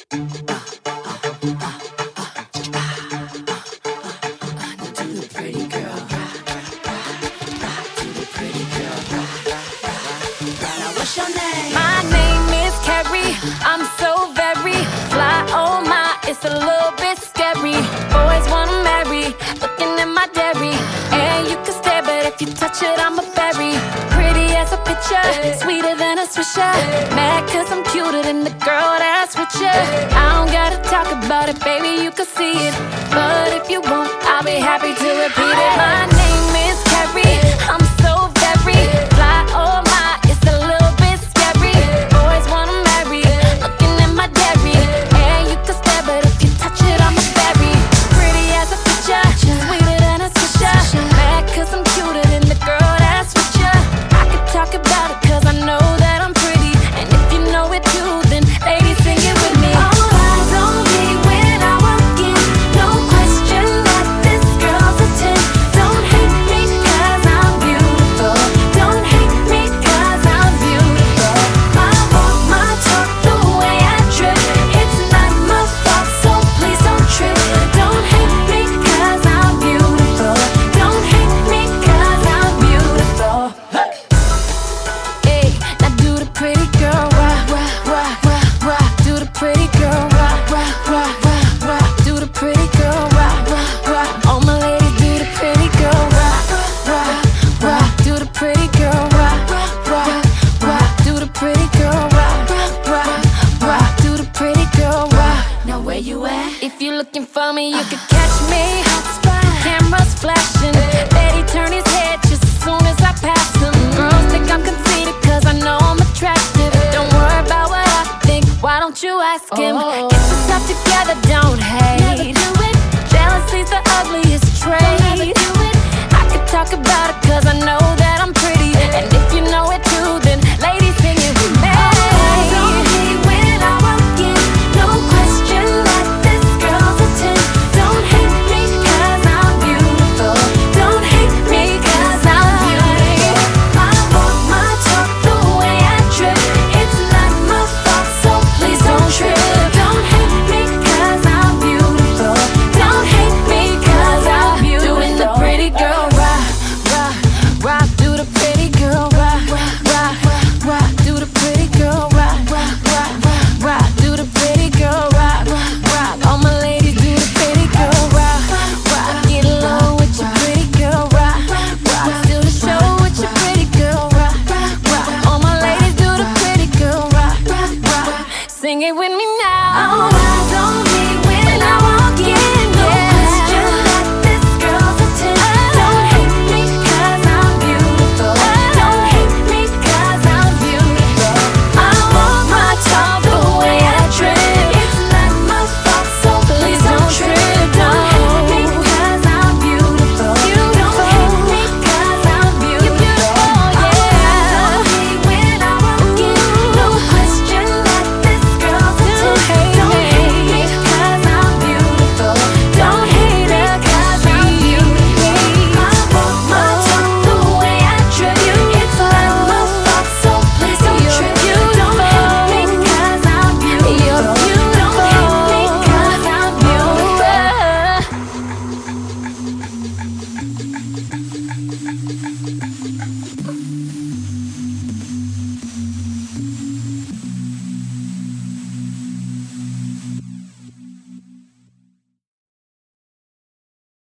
What's your name? My name is Carrie. I'm so very fly. Oh my, it's a little bit scary. Boys wanna marry, looking at my dairy. And you can stare, but if you touch it, I'm a berry. Pretty as a picture, sweeter than a swisher. Mad cause I'm cuter than the girl that's with you. I don't gotta talk about it, baby, you can see it. But if you want, I'll be happy to repeat it. My name is Carrie. I'm so very fly. Oh my, it's a little bit scary. Boys wanna marry, looking at my dairy. And you can stare, but if you touch it, I'm a berry. Pretty as a picture, sweeter than a swisher. Mad cause I'm cuter than the girl that's with you. I could talk about it cause I know that I'm pretty. And if you know it too, then ladies, sing it with me. All eyes on me when I walk in. No question that this girl's a 10. Don't hate me cause I'm beautiful. Don't hate me cause I'm beautiful. My walk, my talk, the way I trip. It's not my fault, so please don't trip. Don't hate me cause I'm beautiful. Don't hate me cause I'm beautiful. Hey, now do the pretty girl rock, rock, rock, rock, rock. Do the pretty girl rock, rock, rock, rock, rock. Do the pretty girl rock, rock, rock. All my ladies do the pretty girl rock, rock, rock. Do the pretty girl rock, rock, rock. Do the pretty girl rock, rock, rock. Do the pretty girl rock. Now where you at? If you're looking for me, you can catch me. Cameras flashing, Betty turn his head just as soon as I pass him. Girls think I'm conceited cause I know I'm attractive. Don't worry about what I think, why don't you ask him? Get yourself together, don't hate. Jealousy's the ugliest trait. I could talk about it cause I know that I'm pretty. And if you know it too, then ladies, sing it with me. When I walk in, no question that this girl's a 10. Don't hate me cause I'm beautiful. Don't hate me cause I'm beautiful. My walk, my talk, the way I trip. It's not my fault, so please don't trip. Don't hate me cause I'm beautiful. Don't hate me cause I'm beautiful. Doing the pretty girl rock, rock, rock. Do the pretty girl rock, rock, rock. Do the pretty girl rock, rock, rock. Do the pretty girl rock, rock. All my ladies do the pretty girl rock, rock. Get along with your pretty girl rock, rock. Steal the show with your pretty girl rock, rock. All my ladies do the pretty girl rock, rock. Sing it with me now.